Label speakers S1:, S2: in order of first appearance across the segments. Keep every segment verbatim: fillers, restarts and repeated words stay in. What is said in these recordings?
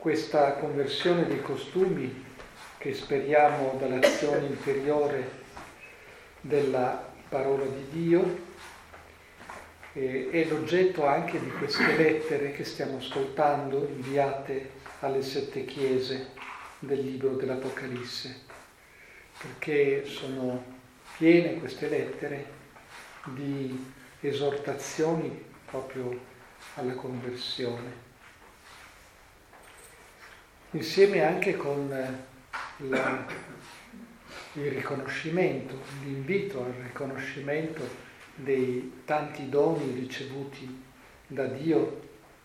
S1: questa conversione dei costumi che speriamo dall'azione interiore della parola di Dio eh, è l'oggetto anche di queste lettere che stiamo ascoltando, inviate alle sette chiese del libro dell'Apocalisse, perché sono piene queste lettere di esortazioni proprio alla conversione, insieme anche con la, il riconoscimento, l'invito al riconoscimento dei tanti doni ricevuti da Dio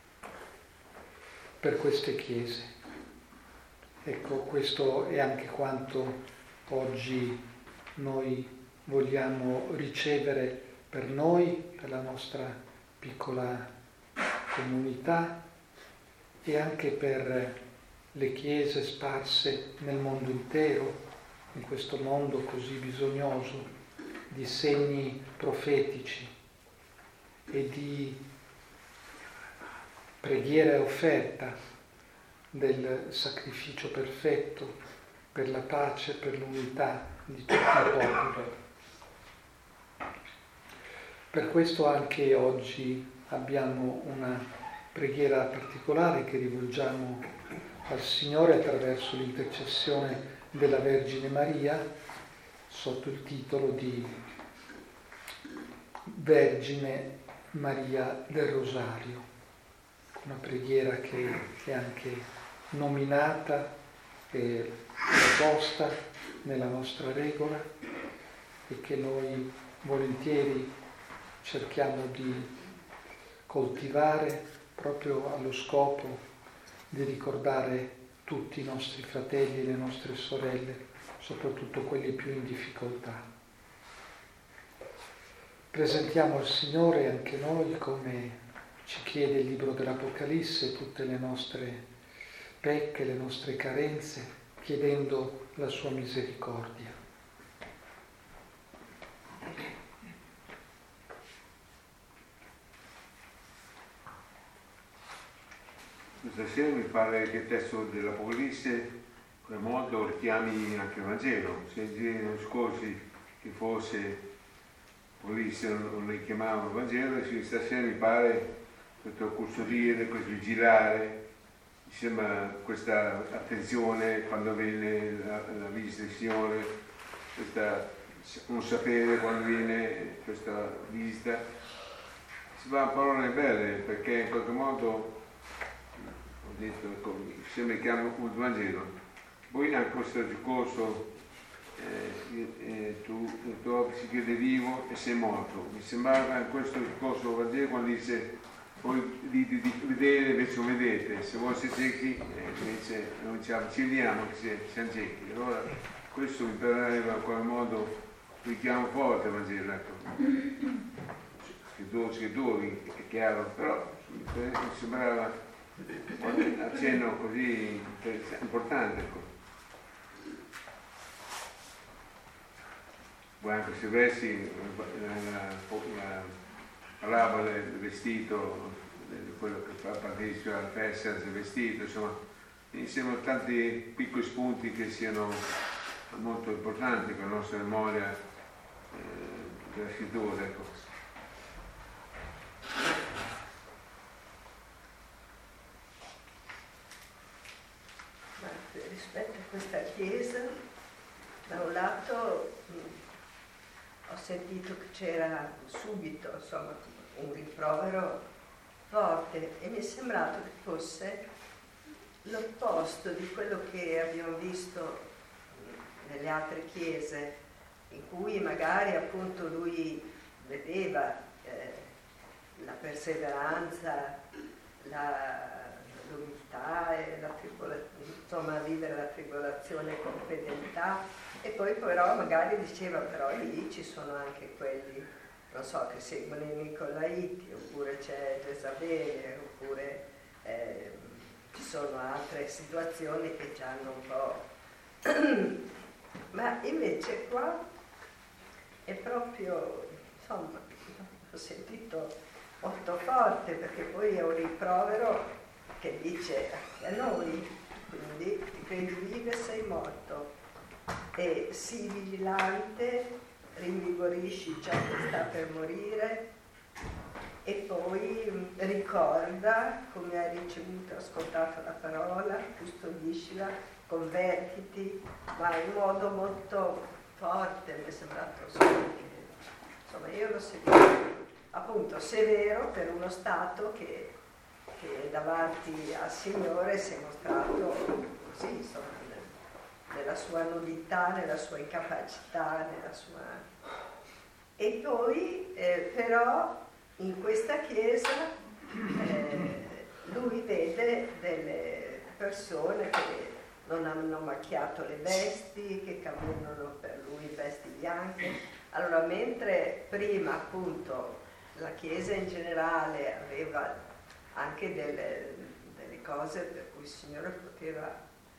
S1: per queste chiese. Ecco, questo è anche quanto oggi noi vogliamo ricevere per noi, per la nostra piccola comunità e anche per le chiese sparse nel mondo intero, in questo mondo così bisognoso di segni profetici e di preghiera e offerta del sacrificio perfetto per la pace, per l'unità di tutti i popoli. Per questo anche oggi abbiamo una preghiera particolare che rivolgiamo al Signore attraverso l'intercessione della Vergine Maria sotto il titolo di Vergine Maria del Rosario, una preghiera che è anche nominata e proposta nella nostra regola e che noi volentieri cerchiamo di coltivare proprio allo scopo di ricordare tutti i nostri fratelli e le nostre sorelle, soprattutto quelli più in difficoltà. Presentiamo al Signore anche noi, come ci chiede il libro dell'Apocalisse, tutte le nostre pecche, le nostre carenze, chiedendo la sua misericordia.
S2: Questa sera mi pare che il testo dell'Apocalisse in modo richiami anche il Vangelo. Se i giorni scorsi che forse Apocalisse non li chiamavano il Vangelo, stasera mi pare questo custodire, questo vigilare, mi sembra questa attenzione quando viene la, la visita del Signore, questa non sapere quando viene questa visita. Si va a parole belle perché in qualche modo ho detto, sembra che chiamo il Vangelo. Poi anche questo discorso, eh, eh, tu, tu si chiede vivo e sei morto. Mi sembrava in questo discorso Vangelo quando dice voi dite di vedere invece non vedete, se voi siete ciechi eh, invece non ci avviciniamo che siamo ciechi. Allora questo mi pareva in qualche modo richiamo forte il Vangelo, ecco. Scrittori, scrittori, è chiaro, però mi sembrava un accenno così importante, ecco. Poi anche questi versi, la, la parabola del vestito, di quello che fa partecipa alla festa del vestito, insomma, mi sembrano tanti piccoli spunti che siano molto importanti per la nostra memoria eh, della scrittura, ecco.
S3: Rispetto a questa chiesa, da un lato mh, ho sentito che c'era subito, insomma, un rimprovero forte e mi è sembrato che fosse l'opposto di quello che abbiamo visto nelle altre chiese, in cui magari appunto lui vedeva eh, la perseveranza, la l'umiltà e la tribolazione, insomma vivere la tribolazione con fedeltà, e poi però magari diceva però lì ci sono anche quelli, non so, che seguono i Nicolaiti, oppure c'è Gesabele, oppure eh, ci sono altre situazioni che ci hanno un po'. Ma invece qua è proprio, insomma, ho sentito molto forte, perché poi è un rimprovero che dice a noi, quindi ti credi vive sei morto, e sii vigilante, rinvigorisci ciò che sta per morire, e poi ricorda come hai ricevuto, ascoltato la parola, custodiscila, convertiti, ma in modo molto forte, mi è sembrato, insomma io l'ho sentito appunto severo per uno Stato che, che davanti al Signore si è mostrato così, insomma, nella sua nudità, nella sua incapacità, nella sua... E poi eh, però in questa chiesa eh, lui vede delle persone che non hanno macchiato le vesti, che camminano per lui in vesti bianche. Allora, mentre prima appunto la chiesa in generale aveva anche delle, delle cose per cui il Signore poteva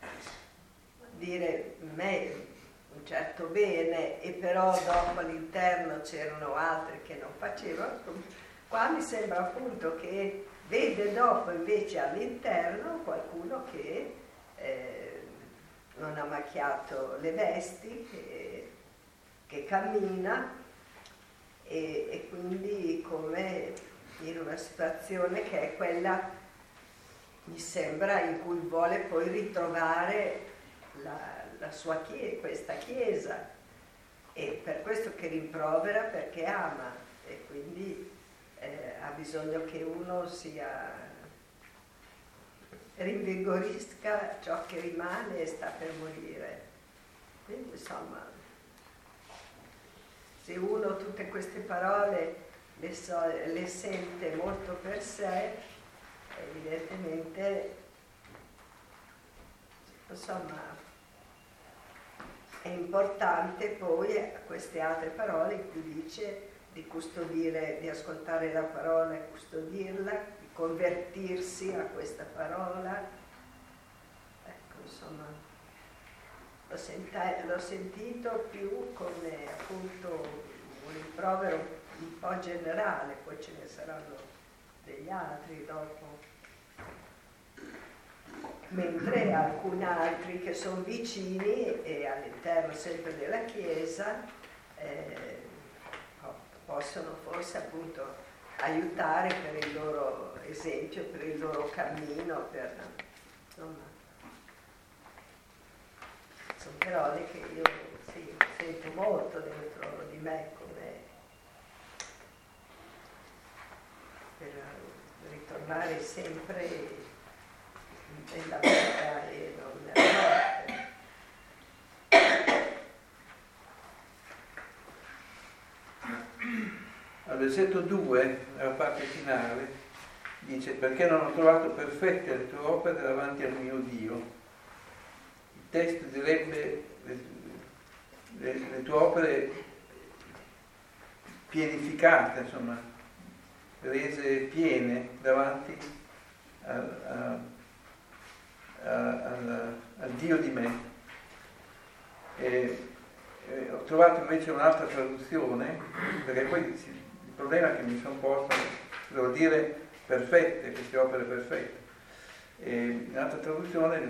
S3: dire me un certo bene, e però dopo all'interno c'erano altri che non facevano, qua mi sembra appunto che vede dopo invece all'interno qualcuno che eh, non ha macchiato le vesti, che, che cammina, e, e quindi come in una situazione che è quella, mi sembra, in cui vuole poi ritrovare la, la sua chiesa, questa chiesa, e per questo che rimprovera, perché ama, e quindi eh, ha bisogno che uno sia rinvigorisca ciò che rimane e sta per morire. Quindi insomma, se uno tutte queste parole le, so, le sente molto per sé, evidentemente insomma è importante poi queste altre parole in cui dice di custodire, di ascoltare la parola e custodirla, di convertirsi a questa parola. Ecco, insomma, l'ho, senta, l'ho sentito più come appunto un rimprovero un po' generale, poi ce ne saranno degli altri dopo. Mentre alcuni altri che sono vicini e all'interno sempre della Chiesa eh, possono forse appunto aiutare per il loro esempio, per il loro cammino, per, insomma, sono parole che io sì, sento molto dentro di me come per ritornare sempre nella vita e non nella morte.
S4: Al versetto due, nella parte finale, dice: perché non ho trovato perfette le tue opere davanti al mio Dio. Il testo direbbe le, le, le tue opere pianificate, insomma, rese piene davanti a, a Al, al Dio di me. E, e ho trovato invece un'altra traduzione, perché poi il problema che mi sono posto devo dire perfette, queste opere perfette, e un'altra traduzione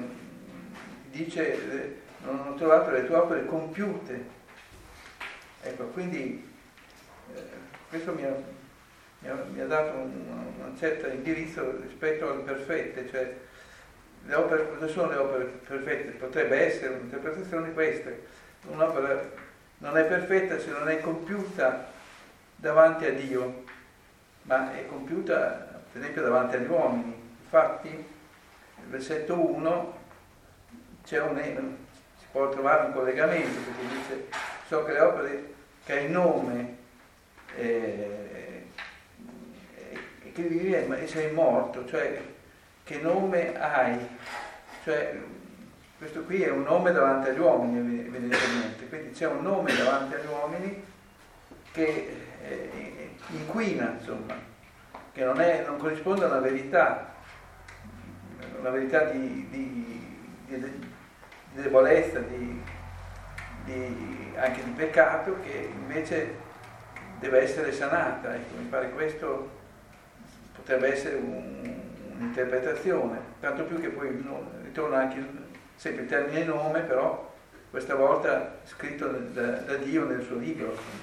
S4: dice non ho trovato le tue opere compiute. Ecco, quindi eh, questo mi ha, mi ha, mi ha dato un, un certo indirizzo rispetto alle perfette, cioè le opere, cosa sono le opere perfette? Potrebbe essere un'interpretazione questa: un'opera non è perfetta se non è compiuta davanti a Dio, ma è compiuta per esempio davanti agli uomini. Infatti nel versetto uno c'è un, si può trovare un collegamento, perché dice: so che le opere che hai nome eh, e che vivi e sei morto, cioè che nome hai? Cioè, questo qui è un nome davanti agli uomini, evidentemente, quindi c'è un nome davanti agli uomini che eh, inquina, insomma, che non, è, non corrisponde a una verità, una verità di, di, di, di debolezza, di, di, anche di peccato, che invece deve essere sanata. Ecco, mi pare questo potrebbe essere un un'interpretazione, tanto più che poi no, ritorna anche sempre il termine nome, però questa volta scritto da, da Dio nel suo libro. Insomma.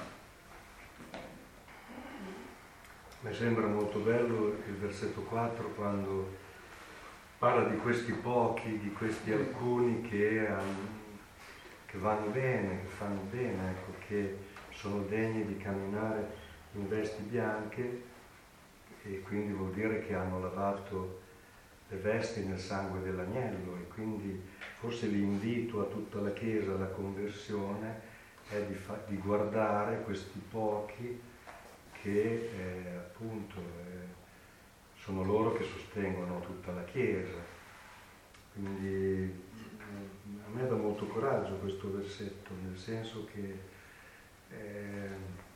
S5: Mi sembra molto bello il versetto quattro quando parla di questi pochi, di questi alcuni che, che vanno bene, che fanno bene, ecco, che sono degni di camminare in vesti bianche, e quindi vuol dire che hanno lavato le vesti nel sangue dell'agnello, e quindi forse l'invito a tutta la Chiesa alla conversione è di, fa- di guardare questi pochi che eh, appunto eh, sono loro che sostengono tutta la Chiesa. Quindi eh, a me dà molto coraggio questo versetto, nel senso che eh,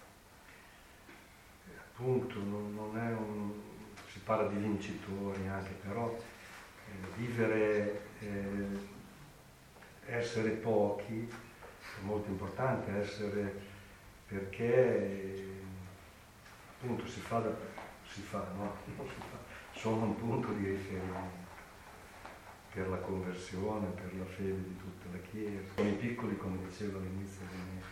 S5: appunto non, non è un, si parla di vincitori anche, però eh, vivere, eh, essere pochi è molto importante, essere, perché eh, appunto si fa, da, si fa, no? Non si fa, sono un punto di riferimento per la conversione, per la fede di tutta la Chiesa. Sono i piccoli, come dicevo all'inizio del mio.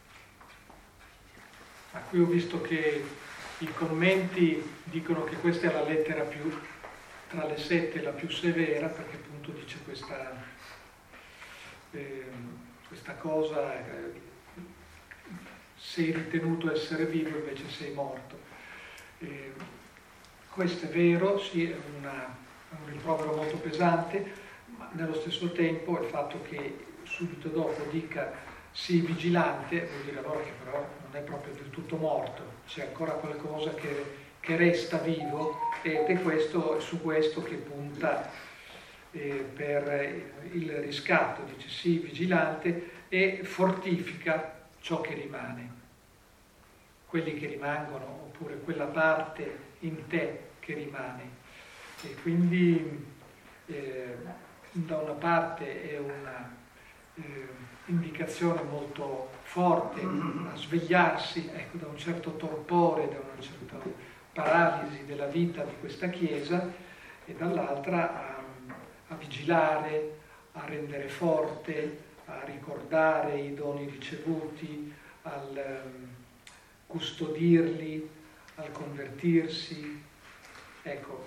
S1: A cui ho visto che i commenti dicono che questa è la lettera più, tra le sette, la più severa, perché appunto dice questa, eh, questa cosa, eh, sei ritenuto essere vivo, invece sei morto. Eh, questo è vero, sì, è, una, è un rimprovero molto pesante, ma nello stesso tempo il fatto che subito dopo dica sii vigilante vuol dire allora che però non è proprio del tutto morto, c'è ancora qualcosa che, che resta vivo, ed è questo, è su questo che punta eh, per il riscatto, dice sii vigilante e fortifica ciò che rimane, quelli che rimangono, oppure quella parte in te che rimane. E quindi eh, da una parte è una eh, indicazione molto forte a svegliarsi, ecco, da un certo torpore, da una certa paralisi della vita di questa Chiesa, e dall'altra a, a vigilare, a rendere forte, a ricordare i doni ricevuti, al um, custodirli, al convertirsi. Ecco,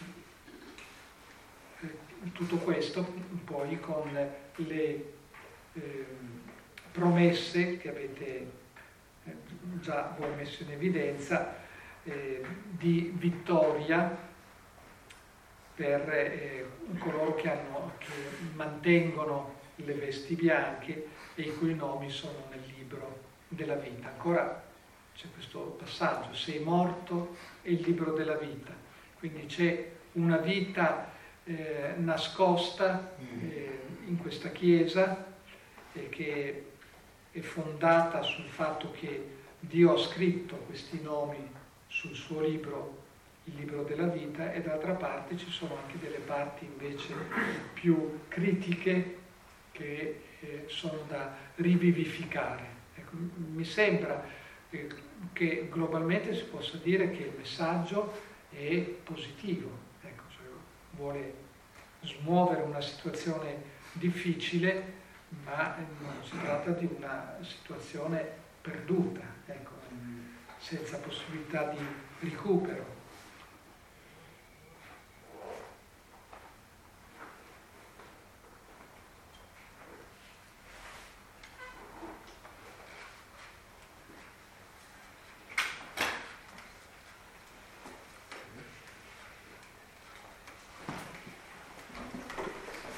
S1: tutto questo poi con le eh, promesse che avete eh, già voi messo in evidenza eh, di vittoria per eh, coloro che, hanno, che mantengono le vesti bianche e i cui nomi sono nel libro della vita. Ancora c'è questo passaggio, sei morto e il libro della vita, quindi c'è una vita eh, nascosta eh, in questa Chiesa eh, che è fondata sul fatto che Dio ha scritto questi nomi sul suo libro, il libro della vita, e d'altra parte ci sono anche delle parti invece più critiche che eh, sono da rivivificare. Ecco, mi sembra eh, che globalmente si possa dire che il messaggio è positivo, ecco, cioè vuole smuovere una situazione difficile, ma non si tratta di una situazione perduta, ecco, senza possibilità di recupero.